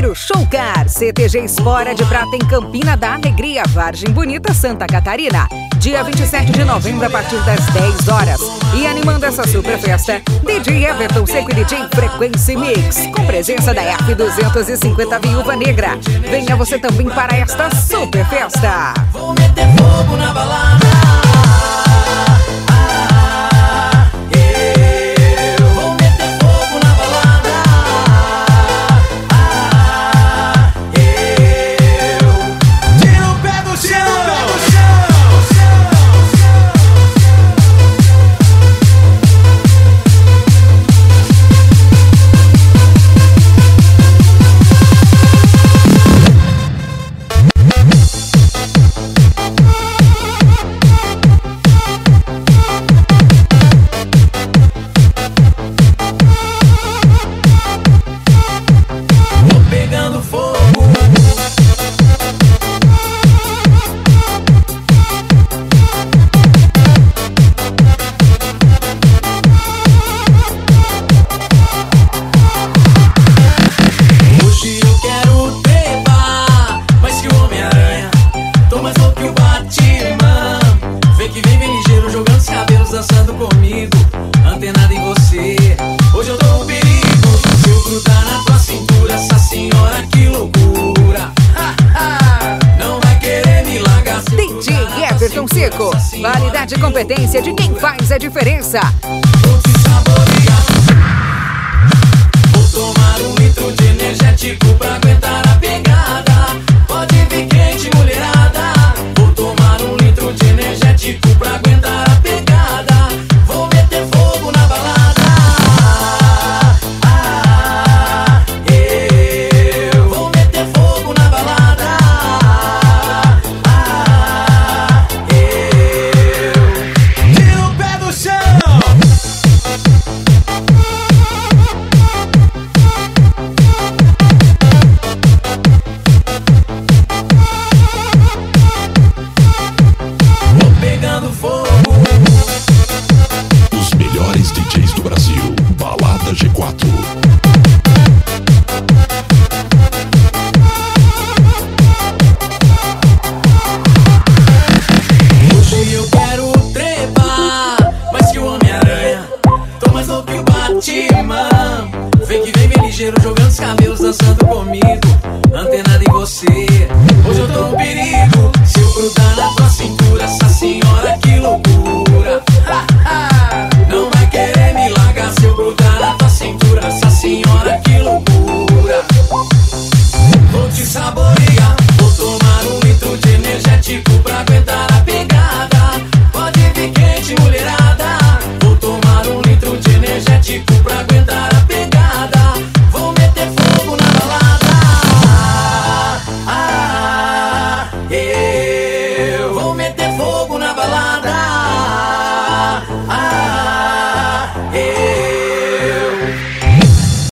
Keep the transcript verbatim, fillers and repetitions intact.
pro Showcar, C T G Espora de Prata em Campina da Alegria, Vargem Bonita, Santa Catarina. Dia vinte e sete de novembro, a partir das dez horas. E animando essa super festa, D J Everton Seco e D J Frequência Mix, com presença da F duzentos e cinquenta Viúva Negra. Venha você também para esta super festa. Vou meter fogo na balada. Dançando comigo, antenado em você. Hoje eu dou um perigo. Se eu grudar na tua cintura, essa senhora, que loucura. Ha, ha, não vai querer me largar. D J Everton Seco, validade e competência de quem faz a diferença. Vou te saborear. Vou tomar um litro de energético pra aguentar a pegada. Pode vir quente, mulherada. Vou tomar um litro de energético pra aguentar a pegada. Vou meter fogo na balada. Ah, eu vou meter fogo na balada. Ah, eu tira o pé do chão. Vou pegando fogo. Os melhores D Js do Brasil, Balada G quatro. Hoje eu quero trepar, mais que o Homem-Aranha. Tô mais louco que o Batman. Vem que vem, vem ligeiro, jogando os cabelos, dançando comigo, antenado em você. Hoje eu tô um perigo. Se eu grudar na tua cintura, essa senhora, que loucura. Ha, ha, não vai querer me largar. Se eu grudar na tua cintura, essa senhora, que loucura. Vou te saborear. Vou tomar um litro de energético pra aguentar a pegada. Pode vir quente, mulherada. Vou tomar um litro de energético pra aguentar